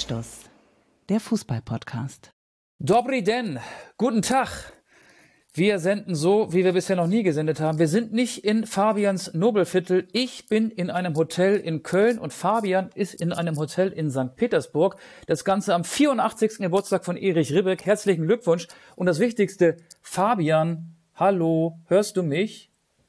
Anstoß, der Fußball-Podcast. Dobry den, guten Tag. Wir senden so, wie wir bisher noch nie gesendet haben. Wir sind nicht in Fabians Nobelviertel. Ich bin in einem Hotel in Köln und Fabian ist in einem Hotel in St. Petersburg. Das Ganze am 84. Geburtstag von Erich Ribbeck. Herzlichen Glückwunsch. Und das Wichtigste, Fabian, hallo, hörst du mich?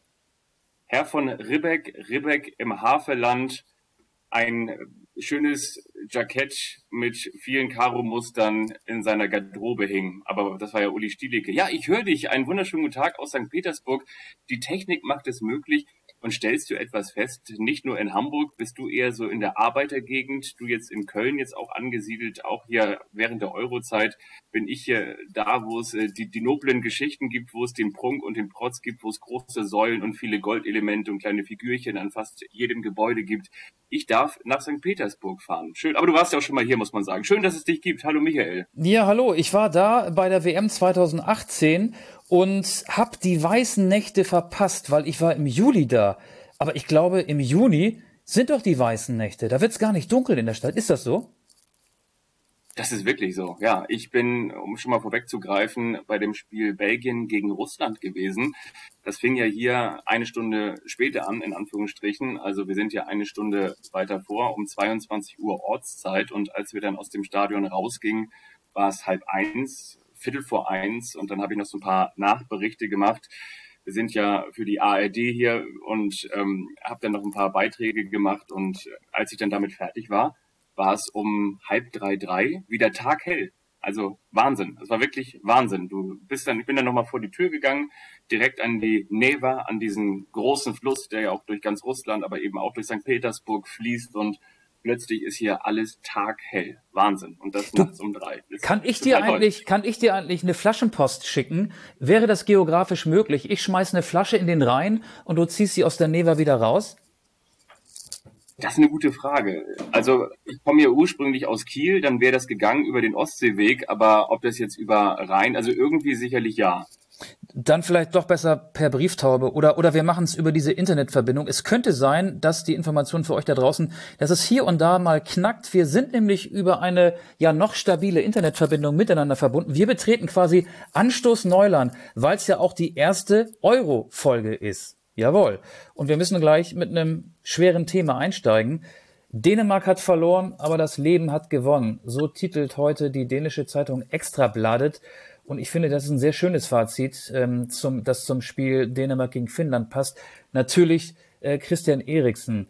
Herr von Ribbeck, Ribbeck im Havelland, ein schönes Jackett mit vielen Karo-Mustern in seiner Garderobe hing. Aber das war ja Uli Stielicke. Ja, ich höre dich. Einen wunderschönen guten Tag aus St. Petersburg. Die Technik macht es möglich. Und stellst du etwas fest, nicht nur in Hamburg, bist du eher so in der Arbeitergegend, du jetzt in Köln jetzt auch angesiedelt, auch hier während der Eurozeit bin ich hier da, wo es die noblen Geschichten gibt, wo es den Prunk und den Protz gibt, wo es große Säulen und viele Goldelemente und kleine Figürchen an fast jedem Gebäude gibt. Ich darf nach St. Petersburg fahren. Schön, aber du warst ja auch schon mal hier, muss man sagen. Schön, dass es dich gibt. Hallo Michael. Ja, hallo. Ich war da bei der WM 2018 und hab die weißen Nächte verpasst, weil ich war im Juli da. Aber ich glaube, im Juni sind doch die weißen Nächte. Da wird's gar nicht dunkel in der Stadt. Ist das so? Das ist wirklich so. Ja, ich bin, um schon mal vorwegzugreifen, bei dem Spiel Belgien gegen Russland gewesen. Das fing ja hier eine Stunde später an, in Anführungsstrichen. Also wir sind ja eine Stunde weiter vor, um 22 Uhr Ortszeit. Und als wir dann aus dem Stadion rausgingen, war es 12:30, 12:45. Und dann habe ich noch so ein paar Nachberichte gemacht. Wir sind ja für die ARD hier und habe dann noch ein paar Beiträge gemacht. Und als ich dann damit fertig war, war es um 2:30 wieder taghell. Also Wahnsinn. Es war wirklich Wahnsinn. Ich bin dann nochmal vor die Tür gegangen, direkt an die Neva, an diesen großen Fluss, der ja auch durch ganz Russland, aber eben auch durch St. Petersburg fließt und plötzlich ist hier alles taghell. Wahnsinn. Und das nachts um 3. Kann ich dir eigentlich eine Flaschenpost schicken? Wäre das geografisch möglich? Ich schmeiß eine Flasche in den Rhein und du ziehst sie aus der Neva wieder raus? Das ist eine gute Frage. Also ich komme ja ursprünglich aus Kiel, dann wäre das gegangen über den Ostseeweg, aber ob das jetzt über Rhein, also irgendwie sicherlich ja. Dann vielleicht doch besser per Brieftaube oder wir machen es über diese Internetverbindung. Es könnte sein, dass die Information für euch da draußen, dass es hier und da mal knackt. Wir sind nämlich über eine ja noch stabile Internetverbindung miteinander verbunden. Wir betreten quasi Anstoß Neuland, weil es ja auch die erste Euro-Folge ist. Jawohl. Und wir müssen gleich mit einem schweren Thema einsteigen. Dänemark hat verloren, aber das Leben hat gewonnen. So titelt heute die dänische Zeitung Ekstrabladet. Und ich finde, das ist ein sehr schönes Fazit, das zum Spiel Dänemark gegen Finnland passt. Natürlich Christian Eriksen.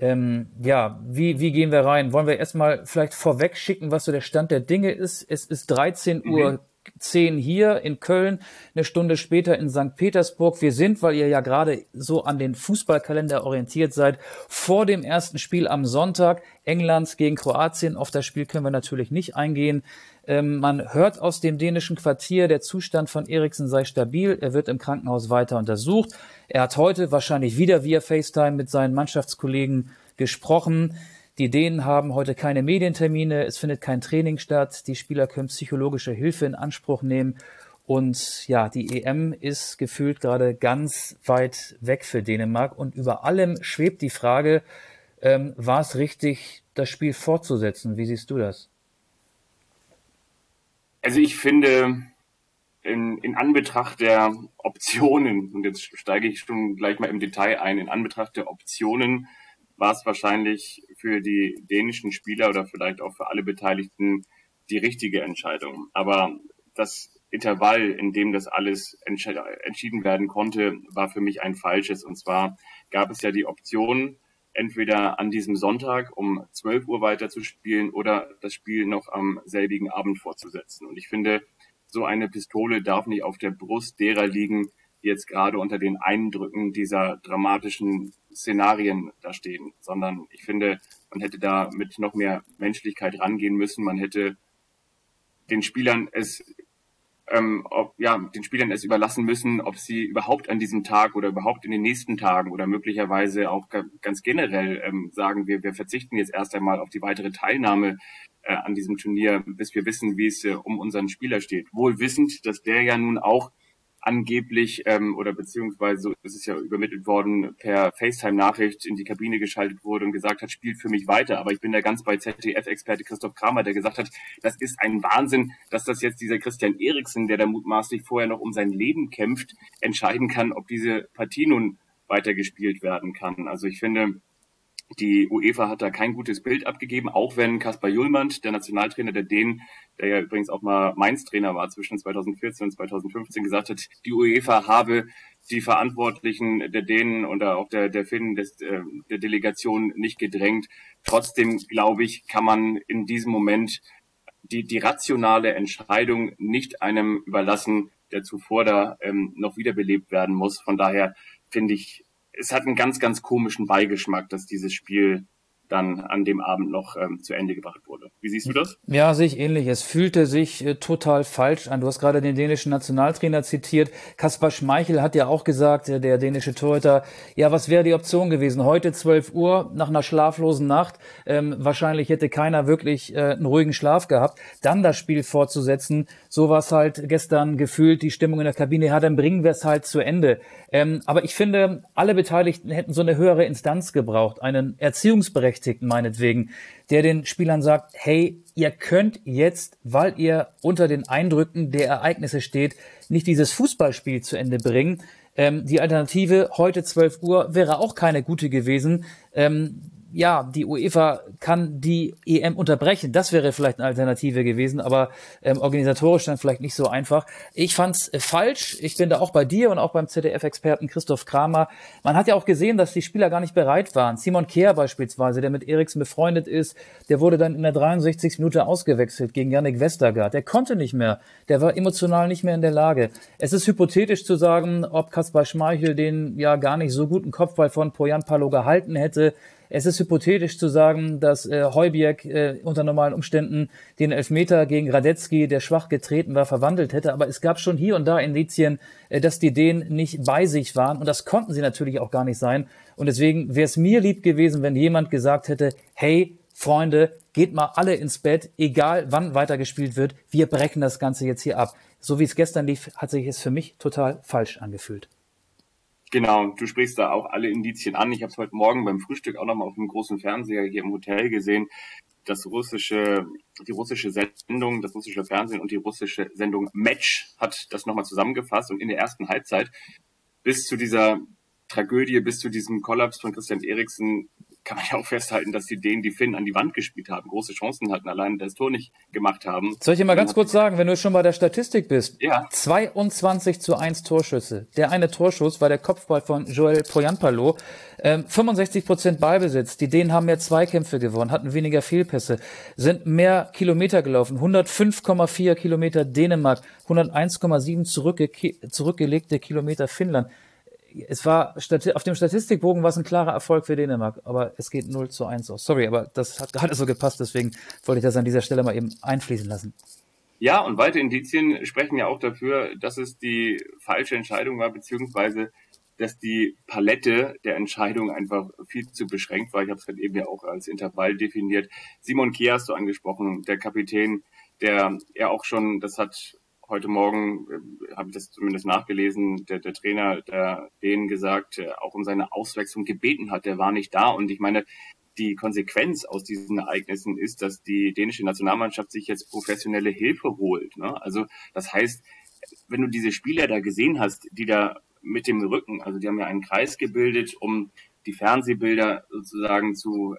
Wie gehen wir rein? Wollen wir erstmal vielleicht vorweg schicken, was so der Stand der Dinge ist? Es ist 13:10 Uhr hier in Köln, eine Stunde später in St. Petersburg. Wir sind, weil ihr ja gerade so an den Fußballkalender orientiert seid, vor dem ersten Spiel am Sonntag Englands gegen Kroatien. Auf das Spiel können wir natürlich nicht eingehen. Man hört aus dem dänischen Quartier, der Zustand von Eriksen sei stabil. Er wird im Krankenhaus weiter untersucht. Er hat heute wahrscheinlich wieder via FaceTime mit seinen Mannschaftskollegen gesprochen. Die Dänen haben heute keine Medientermine, es findet kein Training statt, die Spieler können psychologische Hilfe in Anspruch nehmen und ja, die EM ist gefühlt gerade ganz weit weg für Dänemark und über allem schwebt die Frage, war es richtig, das Spiel fortzusetzen? Wie siehst du das? Also ich finde, in Anbetracht der Optionen, und jetzt steige ich schon gleich mal im Detail ein, in Anbetracht der Optionen war es wahrscheinlich für die dänischen Spieler oder vielleicht auch für alle Beteiligten die richtige Entscheidung. Aber das Intervall, in dem das alles entschieden werden konnte, war für mich ein falsches. Und zwar gab es ja die Option, entweder an diesem Sonntag um 12 Uhr weiter zu spielen oder das Spiel noch am selbigen Abend fortzusetzen. Und ich finde, so eine Pistole darf nicht auf der Brust derer liegen, die jetzt gerade unter den Eindrücken dieser dramatischen Szenarien da stehen, sondern ich finde, man hätte da mit noch mehr Menschlichkeit rangehen müssen. Man hätte den Spielern es überlassen müssen, ob sie überhaupt an diesem Tag oder überhaupt in den nächsten Tagen oder möglicherweise auch ganz generell sagen, wir verzichten jetzt erst einmal auf die weitere Teilnahme an diesem Turnier, bis wir wissen, wie es um unseren Spieler steht. Wohl wissend, dass der ja nun auch angeblich oder beziehungsweise so ist es ja übermittelt worden, per FaceTime-Nachricht in die Kabine geschaltet wurde und gesagt hat, spielt für mich weiter. Aber ich bin da ganz bei ZDF-Experte Christoph Kramer, der gesagt hat, das ist ein Wahnsinn, dass das jetzt dieser Christian Eriksen, der da mutmaßlich vorher noch um sein Leben kämpft, entscheiden kann, ob diese Partie nun weitergespielt werden kann. Also ich finde, die UEFA hat da kein gutes Bild abgegeben, auch wenn Kaspar Hjulmand, der Nationaltrainer der Dänen, der ja übrigens auch mal Mainz-Trainer war zwischen 2014 und 2015, gesagt hat, die UEFA habe die Verantwortlichen der Dänen und auch der Finnen der Delegation nicht gedrängt. Trotzdem, glaube ich, kann man in diesem Moment die rationale Entscheidung nicht einem überlassen, der zuvor da noch wiederbelebt werden muss. Von daher finde ich, es hat einen ganz, ganz komischen Beigeschmack, dass dieses Spiel dann an dem Abend noch zu Ende gebracht wurde. Wie siehst du das? Ja, sehe ich ähnlich. Es fühlte sich total falsch an. Du hast gerade den dänischen Nationaltrainer zitiert. Kasper Schmeichel hat ja auch gesagt, der dänische Torhüter, ja, was wäre die Option gewesen? Heute 12 Uhr, nach einer schlaflosen Nacht. Wahrscheinlich hätte keiner wirklich einen ruhigen Schlaf gehabt. Dann das Spiel fortzusetzen, so war es halt gestern gefühlt, die Stimmung in der Kabine. Ja, dann bringen wir es halt zu Ende. Aber ich finde, alle Beteiligten hätten so eine höhere Instanz gebraucht, einen Erziehungsberechtigten meinetwegen, der den Spielern sagt, hey, ihr könnt jetzt, weil ihr unter den Eindrücken der Ereignisse steht, nicht dieses Fußballspiel zu Ende bringen. Die Alternative, heute 12 Uhr, wäre auch keine gute gewesen. Ja, die UEFA kann die EM unterbrechen. Das wäre vielleicht eine Alternative gewesen, aber organisatorisch dann vielleicht nicht so einfach. Ich fand's falsch. Ich bin da auch bei dir und auch beim ZDF-Experten Christoph Kramer. Man hat ja auch gesehen, dass die Spieler gar nicht bereit waren. Simon Kjær beispielsweise, der mit Eriksen befreundet ist, der wurde dann in der 63. Minute ausgewechselt gegen Yannick Westergaard. Der konnte nicht mehr. Der war emotional nicht mehr in der Lage. Es ist hypothetisch zu sagen, ob Kaspar Schmeichel den ja gar nicht so guten Kopfball von Poyan Palo gehalten hätte. Es ist hypothetisch zu sagen, dass Højbjerg unter normalen Umständen den Elfmeter gegen Radetzky, der schwach getreten war, verwandelt hätte. Aber es gab schon hier und da Indizien, dass die Dänen nicht bei sich waren. Und das konnten sie natürlich auch gar nicht sein. Und deswegen wäre es mir lieb gewesen, wenn jemand gesagt hätte, hey, Freunde, geht mal alle ins Bett, egal wann weitergespielt wird. Wir brechen das Ganze jetzt hier ab. So wie es gestern lief, hat sich es für mich total falsch angefühlt. Genau, du sprichst da auch alle Indizien an. Ich habe es heute Morgen beim Frühstück auch nochmal auf dem großen Fernseher hier im Hotel gesehen. Die russische Sendung, das russische Fernsehen und die russische Sendung Match hat das nochmal zusammengefasst. Und in der ersten Halbzeit bis zu dieser Tragödie, bis zu diesem Kollaps von Christian Eriksen, kann man ja auch festhalten, dass die Dänen die Finnen an die Wand gespielt haben, große Chancen hatten, allein das Tor nicht gemacht haben. Soll ich dir mal ganz kurz sagen, wenn du schon bei der Statistik bist? Ja. 22:1 Torschüsse. Der eine Torschuss war der Kopfball von Joel Poyanpalo. 65% Ballbesitz. Die Dänen haben mehr Zweikämpfe gewonnen, hatten weniger Fehlpässe, sind mehr Kilometer gelaufen. 105,4 Kilometer Dänemark, 101,7 zurückgelegte Kilometer Finnland. Es war, auf dem Statistikbogen war es ein klarer Erfolg für Dänemark, aber es geht 0:1 aus. Sorry, aber das hat gerade so gepasst, deswegen wollte ich das an dieser Stelle mal eben einfließen lassen. Ja, und weitere Indizien sprechen ja auch dafür, dass es die falsche Entscheidung war, beziehungsweise dass die Palette der Entscheidung einfach viel zu beschränkt war. Ich habe es gerade eben ja auch als Intervall definiert. Simon Kjær hast du angesprochen, der Kapitän, der ja auch schon, das hat heute Morgen, habe ich das zumindest nachgelesen, der Trainer der Dänen gesagt, auch um seine Auswechslung gebeten hat, der war nicht da. Und ich meine, die Konsequenz aus diesen Ereignissen ist, dass die dänische Nationalmannschaft sich jetzt professionelle Hilfe holt. Ne? Also das heißt, wenn du diese Spieler da gesehen hast, die da mit dem Rücken, also die haben ja einen Kreis gebildet, um die Fernsehbilder sozusagen zu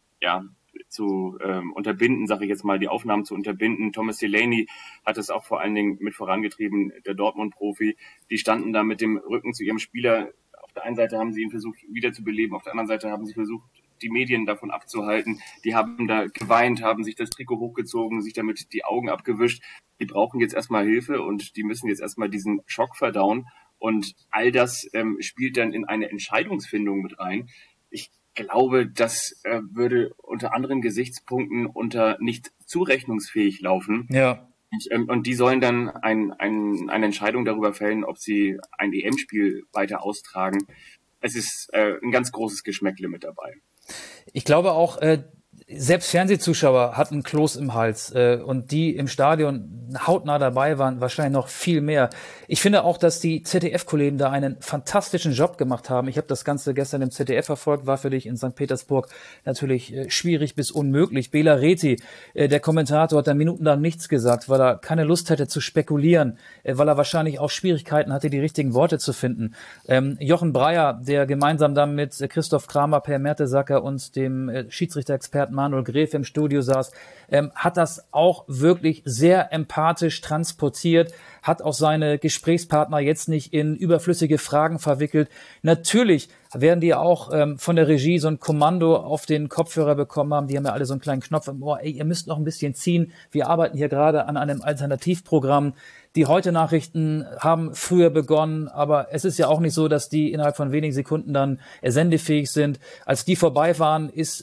unterbinden, sage ich jetzt mal, die Aufnahmen zu unterbinden. Thomas Delaney hat es auch vor allen Dingen mit vorangetrieben, der Dortmund-Profi. Die standen da mit dem Rücken zu ihrem Spieler. Auf der einen Seite haben sie ihn versucht wiederzubeleben, auf der anderen Seite haben sie versucht, die Medien davon abzuhalten. Die haben da geweint, haben sich das Trikot hochgezogen, sich damit die Augen abgewischt. Die brauchen jetzt erstmal Hilfe und die müssen jetzt erstmal diesen Schock verdauen. Und all das spielt dann in eine Entscheidungsfindung mit rein. Ich glaube, das würde unter anderen Gesichtspunkten unter nicht zurechnungsfähig laufen. Ja. Und die sollen dann eine Entscheidung darüber fällen, ob sie ein EM-Spiel weiter austragen. Es ist ein ganz großes Geschmäckle mit dabei. Ich glaube auch, selbst Fernsehzuschauer hatten Kloß im Hals und die im Stadion hautnah dabei waren, wahrscheinlich noch viel mehr. Ich finde auch, dass die ZDF-Kollegen da einen fantastischen Job gemacht haben. Ich habe das Ganze gestern im ZDF verfolgt, war für dich in St. Petersburg natürlich schwierig bis unmöglich. Bela Reti, der Kommentator, hat da minutenlang nichts gesagt, weil er keine Lust hatte zu spekulieren, weil er wahrscheinlich auch Schwierigkeiten hatte, die richtigen Worte zu finden. Jochen Breyer, der gemeinsam dann mit Christoph Kramer, Per Mertesacker und dem Schiedsrichter-Experten Manuel Gräfe im Studio saß, hat das auch wirklich sehr empathisch transportiert, hat auch seine Gesprächspartner jetzt nicht in überflüssige Fragen verwickelt. Natürlich werden die auch von der Regie so ein Kommando auf den Kopfhörer bekommen haben. Die haben ja alle so einen kleinen Knopf im Ohr. Ey, ihr müsst noch ein bisschen ziehen. Wir arbeiten hier gerade an einem Alternativprogramm. Die Heute-Nachrichten haben früher begonnen, aber es ist ja auch nicht so, dass die innerhalb von wenigen Sekunden dann sendefähig sind. Als die vorbei waren, ist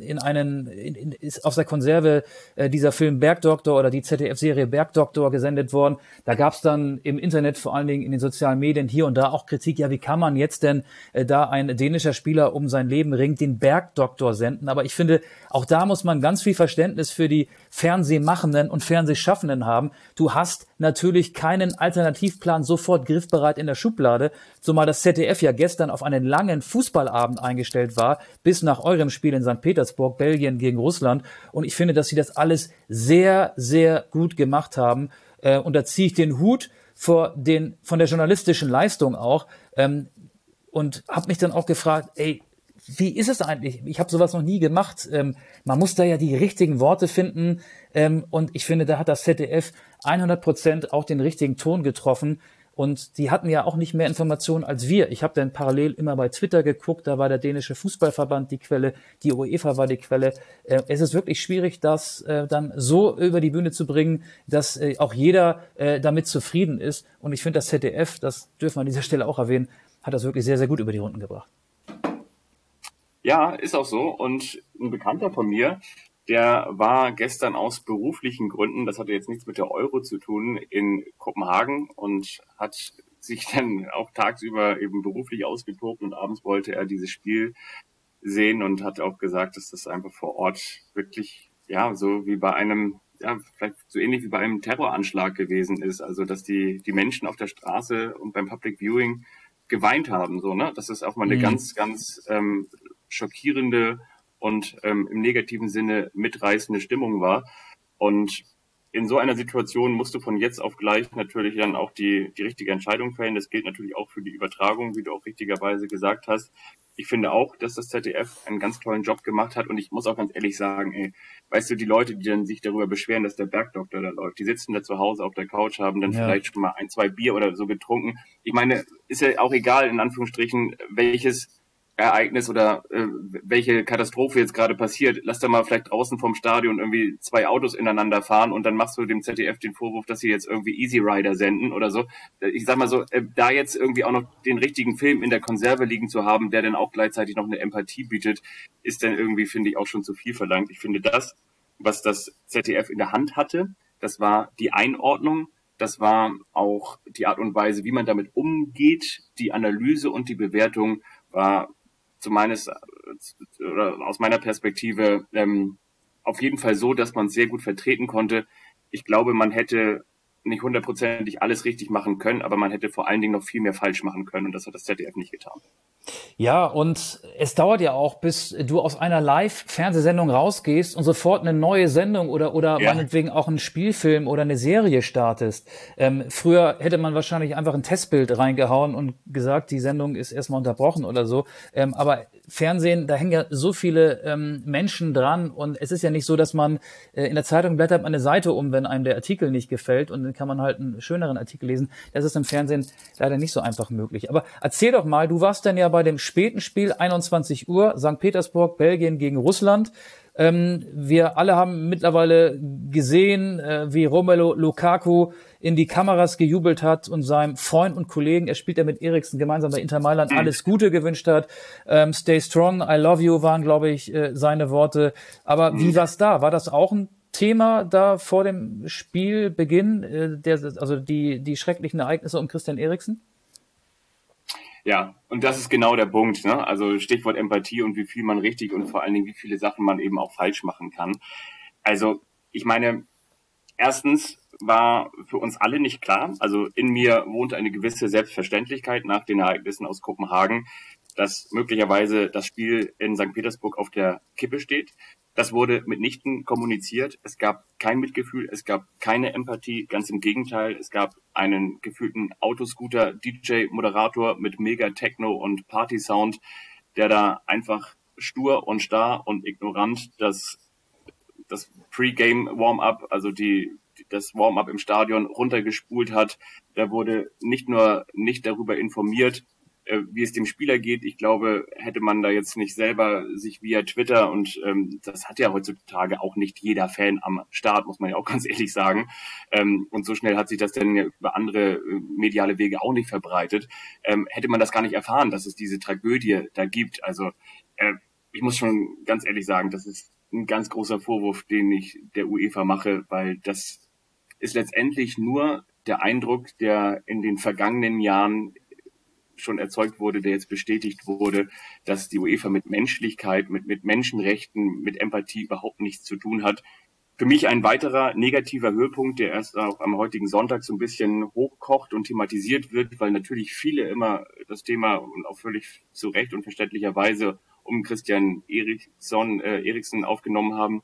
ist auf der Konserve dieser Film Bergdoktor oder die ZDF-Serie Bergdoktor gesendet worden. Da gab es dann im Internet, vor allen Dingen in den sozialen Medien, hier und da auch Kritik. Ja, wie kann man jetzt denn da ein dänischer Spieler um sein Leben ringt, den Bergdoktor senden? Aber ich finde, auch da muss man ganz viel Verständnis für die Fernsehmachenden und Fernsehschaffenden haben. Du hast natürlich keinen Alternativplan sofort griffbereit in der Schublade, zumal das ZDF ja gestern auf einen langen Fußballabend eingestellt war, bis nach eurem Spiel in St. Petersburg, Belgien gegen Russland. Und ich finde, dass sie das alles sehr, sehr gut gemacht haben. Und da ziehe ich den Hut von der journalistischen Leistung auch. Und habe mich dann auch gefragt, ey, wie ist es eigentlich? Ich habe sowas noch nie gemacht. Man muss da ja die richtigen Worte finden. Und ich finde, da hat das ZDF 100% auch den richtigen Ton getroffen. Und die hatten ja auch nicht mehr Informationen als wir. Ich habe dann parallel immer bei Twitter geguckt, da war der dänische Fußballverband die Quelle, die UEFA war die Quelle. Es ist wirklich schwierig, das dann so über die Bühne zu bringen, dass auch jeder damit zufrieden ist. Und ich finde, das ZDF, das dürfen wir an dieser Stelle auch erwähnen, hat das wirklich sehr, sehr gut über die Runden gebracht. Ja, ist auch so. Und ein Bekannter von mir, der war gestern aus beruflichen Gründen, das hatte jetzt nichts mit der Euro zu tun, in Kopenhagen und hat sich dann auch tagsüber eben beruflich ausgetobt und abends wollte er dieses Spiel sehen und hat auch gesagt, dass das einfach vor Ort wirklich, ja, so wie bei einem, ja, vielleicht so ähnlich wie bei einem Terroranschlag gewesen ist. Also, dass die Menschen auf der Straße und beim Public Viewing geweint haben, so, ne? Das ist auch mal eine ganz, ganz schockierende und im negativen Sinne mitreißende Stimmung war. Und in so einer Situation musst du von jetzt auf gleich natürlich dann auch die richtige Entscheidung fällen. Das gilt natürlich auch für die Übertragung, wie du auch richtigerweise gesagt hast. Ich finde auch, dass das ZDF einen ganz tollen Job gemacht hat. Und ich muss auch ganz ehrlich sagen, ey, weißt du, die Leute, die dann sich darüber beschweren, dass der Bergdoktor da läuft, die sitzen da zu Hause auf der Couch, haben dann vielleicht schon mal 1, 2 Bier oder so getrunken. Ich meine, ist ja auch egal, in Anführungsstrichen, welches Ereignis oder welche Katastrophe jetzt gerade passiert. Lass da mal vielleicht draußen vom Stadion irgendwie 2 Autos ineinander fahren und dann machst du dem ZDF den Vorwurf, dass sie jetzt irgendwie Easy Rider senden oder so. Ich sag mal so, da jetzt irgendwie auch noch den richtigen Film in der Konserve liegen zu haben, der dann auch gleichzeitig noch eine Empathie bietet, ist dann irgendwie, finde ich, auch schon zu viel verlangt. Ich finde das, was das ZDF in der Hand hatte, das war die Einordnung, das war auch die Art und Weise, wie man damit umgeht, die Analyse und die Bewertung war aus meiner Perspektive auf jeden Fall so, dass man es sehr gut vertreten konnte. Ich glaube, man hätte nicht 100% alles richtig machen können, aber man hätte vor allen Dingen noch viel mehr falsch machen können und das hat das ZDF nicht getan. Ja, und es dauert ja auch, bis du aus einer Live-Fernsehsendung rausgehst und sofort eine neue Sendung oder meinetwegen auch einen Spielfilm oder eine Serie startest. Früher hätte man wahrscheinlich einfach ein Testbild reingehauen und gesagt, die Sendung ist erstmal unterbrochen oder so. Aber Fernsehen, da hängen ja so viele Menschen dran und es ist ja nicht so, dass man in der Zeitung blättert eine Seite um, wenn einem der Artikel nicht gefällt und dann kann man halt einen schöneren Artikel lesen. Das ist im Fernsehen leider nicht so einfach möglich. Aber erzähl doch mal, du warst dann ja bei dem späten Spiel, 21 Uhr, St. Petersburg, Belgien gegen Russland. Wir alle haben mittlerweile gesehen, wie Romelu Lukaku in die Kameras gejubelt hat und seinem Freund und Kollegen, er spielt ja mit Eriksen gemeinsam bei Inter Mailand, alles Gute gewünscht hat. Stay strong, I love you waren, glaube ich, seine Worte. Aber wie war's da? War das auch ein Thema da vor dem Spielbeginn, die schrecklichen Ereignisse um Christian Eriksen? Ja, und das ist genau der Punkt, ne? Also Stichwort Empathie und wie viel man richtig und vor allen Dingen wie viele Sachen man eben auch falsch machen kann. Also ich meine, erstens war für uns alle nicht klar, also in mir wohnte eine gewisse Selbstverständlichkeit nach den Ereignissen aus Kopenhagen, dass möglicherweise das Spiel in St. Petersburg auf der Kippe steht. Das wurde mitnichten kommuniziert. Es gab kein Mitgefühl, es gab keine Empathie, ganz im Gegenteil. Es gab einen gefühlten Autoscooter-DJ-Moderator mit Mega-Techno und Party-Sound, der da einfach stur und starr und ignorant das Pre-Game-Warm-up, also das Warm-up im Stadion runtergespult hat. Da wurde nicht nur nicht darüber informiert, wie es dem Spieler geht. Ich glaube, hätte man da jetzt nicht selber sich via Twitter und das hat ja heutzutage auch nicht jeder Fan am Start, muss man ja auch ganz ehrlich sagen. Und so schnell hat sich das dann ja über andere mediale Wege auch nicht verbreitet. Hätte man das gar nicht erfahren, dass es diese Tragödie da gibt. Also ich muss schon ganz ehrlich sagen, das ist ein ganz großer Vorwurf, den ich der UEFA mache, weil das ist letztendlich nur der Eindruck, der in den vergangenen Jahren schon erzeugt wurde, der jetzt bestätigt wurde, dass die UEFA mit Menschlichkeit, mit Menschenrechten, mit Empathie überhaupt nichts zu tun hat. Für mich ein weiterer negativer Höhepunkt, der erst auch am heutigen Sonntag so ein bisschen hochkocht und thematisiert wird, weil natürlich viele immer das Thema und auch völlig zu Recht und verständlicherweise um Christian Eriksen aufgenommen haben,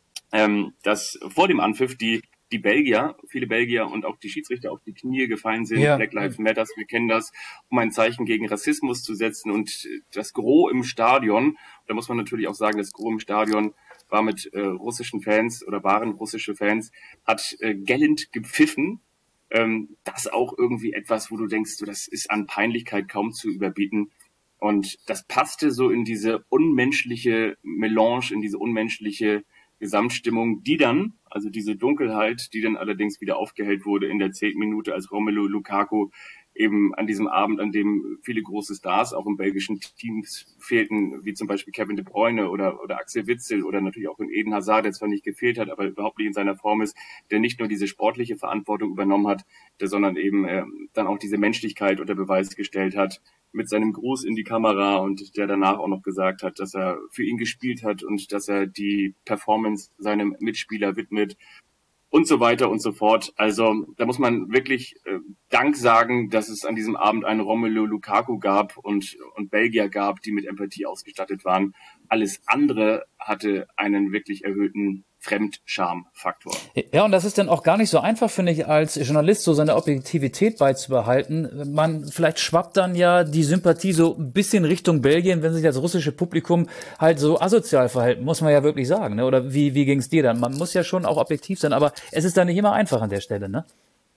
dass vor dem Anpfiff die Belgier, viele Belgier und auch die Schiedsrichter auf die Knie gefallen sind. Ja. Black Lives Matter, wir kennen das, um ein Zeichen gegen Rassismus zu setzen. Und das Gros im Stadion, da muss man natürlich auch sagen, das Gros im Stadion war mit russischen Fans oder waren russische Fans, hat gellend gepfiffen. Das auch irgendwie etwas, wo du denkst, so, das ist an Peinlichkeit kaum zu überbieten. Und das passte so in diese unmenschliche Melange, in diese unmenschliche Gesamtstimmung, die dann, also diese Dunkelheit, die dann allerdings wieder aufgehellt wurde in der 10. Minute, als Romelu Lukaku eben an diesem Abend, an dem viele große Stars auch im belgischen Teams fehlten, wie zum Beispiel Kevin De Bruyne oder Axel Witsel oder natürlich auch in Eden Hazard, der zwar nicht gefehlt hat, aber überhaupt nicht in seiner Form ist, der nicht nur diese sportliche Verantwortung übernommen hat, sondern eben dann auch diese Menschlichkeit unter Beweis gestellt hat, mit seinem Gruß in die Kamera und der danach auch noch gesagt hat, dass er für ihn gespielt hat und dass er die Performance seinem Mitspieler widmet und so weiter und so fort. Also da muss man wirklich Dank sagen, dass es an diesem Abend einen Romelu Lukaku gab und Belgier gab, die mit Empathie ausgestattet waren. Alles andere hatte einen wirklich erhöhten Fremdscham-Faktor. Ja, und das ist dann auch gar nicht so einfach, finde ich, als Journalist so seine Objektivität beizubehalten. Vielleicht schwappt dann ja die Sympathie so ein bisschen Richtung Belgien, wenn sich das russische Publikum halt so asozial verhält, muss man ja wirklich sagen, ne? Oder wie ging's dir dann? Man muss ja schon auch objektiv sein, aber es ist dann nicht immer einfach an der Stelle, ne?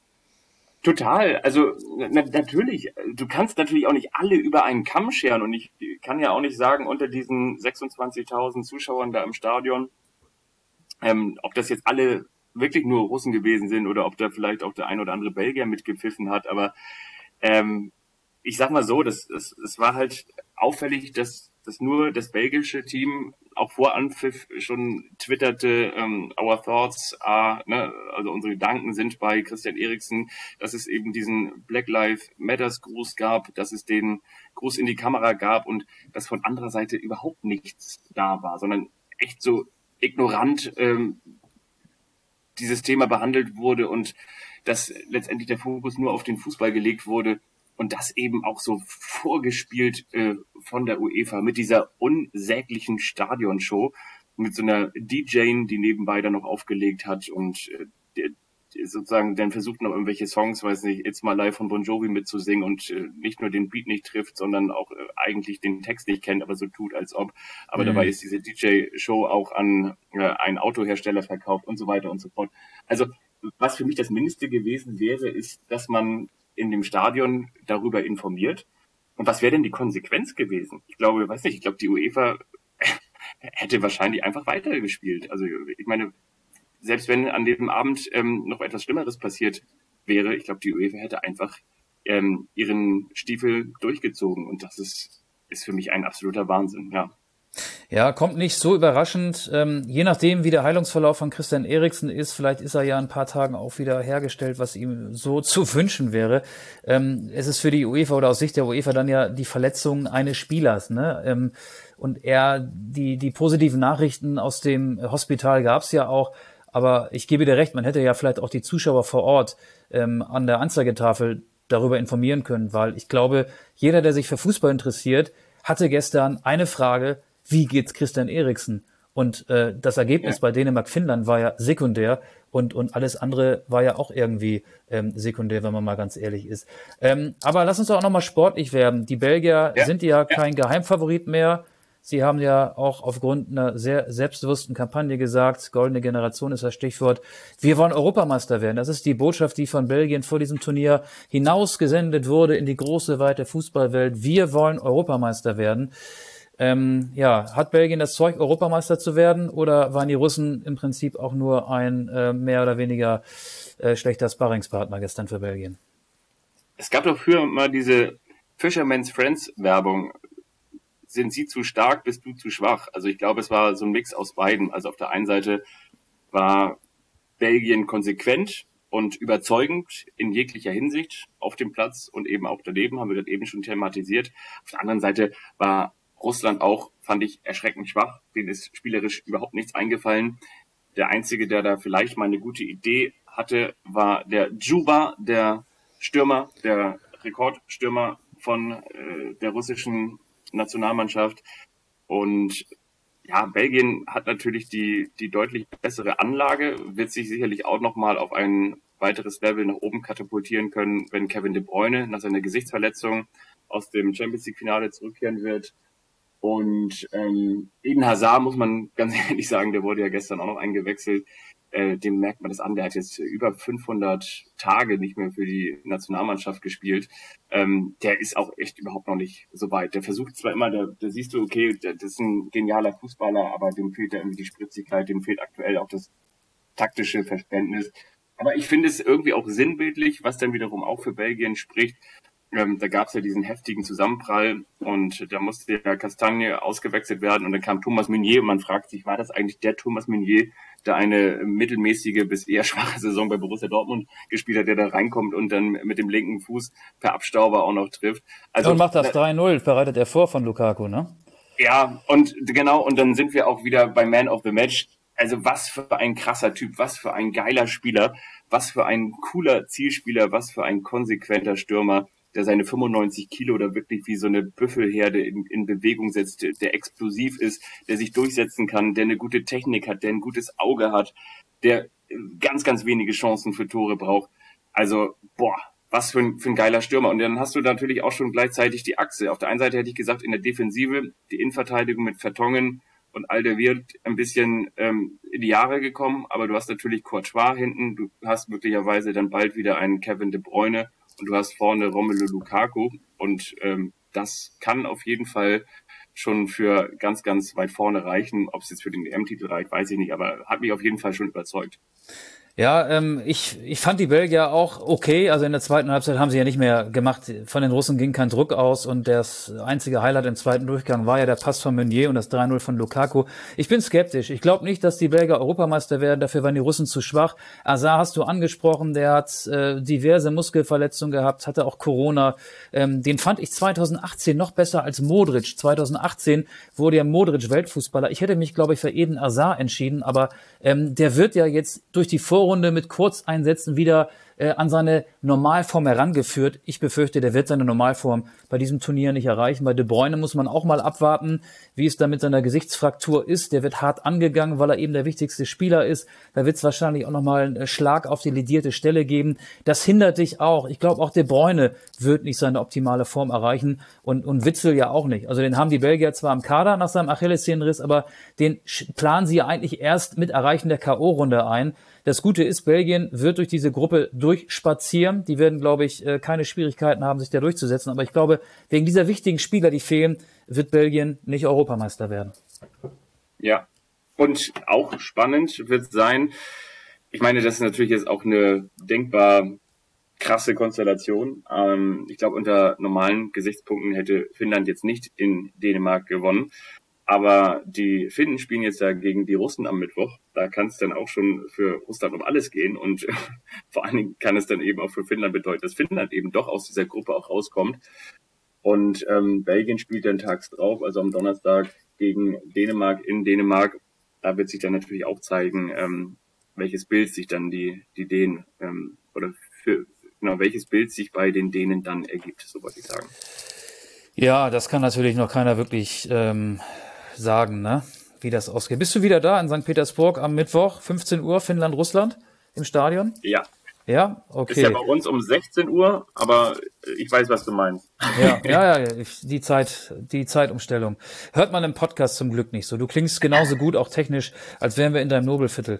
Total. Also natürlich, du kannst natürlich auch nicht alle über einen Kamm scheren und ich kann ja auch nicht sagen, unter diesen 26.000 Zuschauern da im Stadion, ob das jetzt alle wirklich nur Russen gewesen sind oder ob da vielleicht auch der ein oder andere Belgier mitgepfiffen hat. Aber ich sag mal so, es war halt auffällig, dass nur das belgische Team auch vor Anpfiff schon twitterte, our thoughts are, ne, also unsere Gedanken sind bei Christian Eriksen, dass es eben diesen Black Lives Matters Gruß gab, dass es den Gruß in die Kamera gab und dass von anderer Seite überhaupt nichts da war, sondern echt so ignorant dieses Thema behandelt wurde und dass letztendlich der Fokus nur auf den Fußball gelegt wurde und das eben auch so vorgespielt von der UEFA mit dieser unsäglichen Stadionshow, mit so einer DJ, die nebenbei dann noch aufgelegt hat und sozusagen dann versucht noch irgendwelche Songs, weiß nicht, It's My Life von Bon Jovi mitzusingen und nicht nur den Beat nicht trifft, sondern auch eigentlich den Text nicht kennt, aber so tut, als ob. Aber dabei ist diese DJ-Show auch an einen Autohersteller verkauft und so weiter und so fort. Also was für mich das Mindeste gewesen wäre, ist, dass man in dem Stadion darüber informiert. Und was wäre denn die Konsequenz gewesen? Ich glaube, die UEFA hätte wahrscheinlich einfach weitergespielt. Also ich meine, selbst wenn an dem Abend noch etwas Schlimmeres passiert wäre, ich glaube, die UEFA hätte einfach ihren Stiefel durchgezogen. Und das ist für mich ein absoluter Wahnsinn, ja. Ja, kommt nicht so überraschend. Je nachdem, wie der Heilungsverlauf von Christian Eriksen ist, vielleicht ist er ja in ein paar Tagen auch wieder hergestellt, was ihm so zu wünschen wäre. Es ist für die UEFA oder aus Sicht der UEFA dann ja die Verletzung eines Spielers, ne? Und die positiven Nachrichten aus dem Hospital gab's ja auch. Aber ich gebe dir recht, man hätte ja vielleicht auch die Zuschauer vor Ort an der Anzeigetafel darüber informieren können, weil ich glaube, jeder, der sich für Fußball interessiert, hatte gestern eine Frage: Wie geht's Christian Eriksen? Und das Ergebnis bei Dänemark-Finnland war ja sekundär und alles andere war ja auch irgendwie sekundär, wenn man mal ganz ehrlich ist. Aber lass uns doch auch nochmal sportlich werden. Die Belgier sind ja kein Geheimfavorit mehr. Sie haben ja auch aufgrund einer sehr selbstbewussten Kampagne gesagt, goldene Generation ist das Stichwort, wir wollen Europameister werden. Das ist die Botschaft, die von Belgien vor diesem Turnier hinausgesendet wurde in die große, weite Fußballwelt. Wir wollen Europameister werden. Hat Belgien das Zeug, Europameister zu werden, oder waren die Russen im Prinzip auch nur ein mehr oder weniger schlechter Sparringspartner gestern für Belgien? Es gab doch früher mal diese Fisherman's Friends Werbung. Sind sie zu stark, bist du zu schwach? Also ich glaube, es war so ein Mix aus beiden. Also auf der einen Seite war Belgien konsequent und überzeugend in jeglicher Hinsicht auf dem Platz und eben auch daneben, haben wir das eben schon thematisiert. Auf der anderen Seite war Russland auch, fand ich, erschreckend schwach. Denen ist spielerisch überhaupt nichts eingefallen. Der Einzige, der da vielleicht mal eine gute Idee hatte, war der Djuba, der Stürmer, der Rekordstürmer von der russischen Nationalmannschaft. Und ja, Belgien hat natürlich die deutlich bessere Anlage, wird sich sicherlich auch nochmal auf ein weiteres Level nach oben katapultieren können, wenn Kevin De Bruyne nach seiner Gesichtsverletzung aus dem Champions-League-Finale zurückkehren wird. Und Eden Hazard, muss man ganz ehrlich sagen, der wurde ja gestern auch noch eingewechselt. Dem merkt man das an, der hat jetzt über 500 Tage nicht mehr für die Nationalmannschaft gespielt. Der ist auch echt überhaupt noch nicht so weit. Der versucht zwar immer, da siehst du, okay, das ist ein genialer Fußballer, aber dem fehlt ja irgendwie die Spritzigkeit, dem fehlt aktuell auch das taktische Verständnis. Aber ich finde es irgendwie auch sinnbildlich, was dann wiederum auch für Belgien spricht. Da gab es ja diesen heftigen Zusammenprall und da musste ja Castagne ausgewechselt werden und dann kam Thomas Meunier und man fragt sich, war das eigentlich der Thomas Meunier, der eine mittelmäßige bis eher schwache Saison bei Borussia Dortmund gespielt hat, der da reinkommt und dann mit dem linken Fuß per Abstauber auch noch trifft. Also, und macht das 3-0, bereitet er vor von Lukaku, ne? Ja, und genau, und dann sind wir auch wieder bei Man of the Match. Also was für ein krasser Typ, was für ein geiler Spieler, was für ein cooler Zielspieler, was für ein konsequenter Stürmer, der seine 95 Kilo da wirklich wie so eine Büffelherde in Bewegung setzt, der explosiv ist, der sich durchsetzen kann, der eine gute Technik hat, der ein gutes Auge hat, der ganz, ganz wenige Chancen für Tore braucht. Also, was für ein geiler Stürmer. Und dann hast du natürlich auch schon gleichzeitig die Achse. Auf der einen Seite hätte ich gesagt, in der Defensive, die Innenverteidigung mit Vertongen und Alderweireld ein bisschen in die Jahre gekommen, aber du hast natürlich Courtois hinten, du hast möglicherweise dann bald wieder einen Kevin De Bruyne, und du hast vorne Romelu Lukaku und das kann auf jeden Fall schon für ganz, ganz weit vorne reichen. Ob es jetzt für den EM-Titel reicht, weiß ich nicht, aber hat mich auf jeden Fall schon überzeugt. Ja, ich fand die Belgier auch okay. Also in der zweiten Halbzeit haben sie ja nicht mehr gemacht. Von den Russen ging kein Druck aus und das einzige Highlight im zweiten Durchgang war ja der Pass von Meunier und das 3-0 von Lukaku. Ich bin skeptisch. Ich glaube nicht, dass die Belgier Europameister werden. Dafür waren die Russen zu schwach. Hazard hast du angesprochen. Der hat diverse Muskelverletzungen gehabt, hatte auch Corona. Den fand ich 2018 noch besser als Modric. 2018 wurde ja Modric Weltfußballer. Ich hätte mich, glaube ich, für Eden Hazard entschieden, aber der wird ja jetzt durch die Vorrunde mit Kurzeinsätzen wieder an seine Normalform herangeführt. Ich befürchte, der wird seine Normalform bei diesem Turnier nicht erreichen. Bei De Bruyne muss man auch mal abwarten, wie es da mit seiner Gesichtsfraktur ist. Der wird hart angegangen, weil er eben der wichtigste Spieler ist. Da wird es wahrscheinlich auch nochmal einen Schlag auf die ledierte Stelle geben. Das hindert dich auch. Ich glaube, auch De Bruyne wird nicht seine optimale Form erreichen und Witsel ja auch nicht. Also den haben die Belgier zwar im Kader nach seinem Achillessehnenriss, aber den planen sie ja eigentlich erst mit Erreichen der K.O.-Runde ein. Das Gute ist, Belgien wird durch diese Gruppe durchspazieren. Die werden, glaube ich, keine Schwierigkeiten haben, sich da durchzusetzen. Aber ich glaube, wegen dieser wichtigen Spieler, die fehlen, wird Belgien nicht Europameister werden. Ja, und auch spannend wird sein, ich meine, das ist natürlich jetzt auch eine denkbar krasse Konstellation. Ich glaube, unter normalen Gesichtspunkten hätte Finnland jetzt nicht in Dänemark gewonnen. Aber die Finnen spielen jetzt ja gegen die Russen am Mittwoch. Da kann es dann auch schon für Russland um alles gehen. Und vor allen Dingen kann es dann eben auch für Finnland bedeuten, dass Finnland eben doch aus dieser Gruppe auch rauskommt. Und Belgien spielt dann tags drauf, also am Donnerstag gegen Dänemark in Dänemark. Da wird sich dann natürlich auch zeigen, welches Bild sich dann die Dänen welches Bild sich bei den Dänen dann ergibt, so wollte ich sagen. Ja, das kann natürlich noch keiner wirklich sagen, ne? Wie das ausgeht. Bist du wieder da in St. Petersburg am Mittwoch, 15 Uhr, Finnland, Russland im Stadion? Ja. Ja, okay. Ist ja bei uns um 16 Uhr, aber ich weiß, was du meinst. Ja, die Zeitumstellung. Hört man im Podcast zum Glück nicht so. Du klingst genauso gut, auch technisch, als wären wir in deinem Nobelviertel.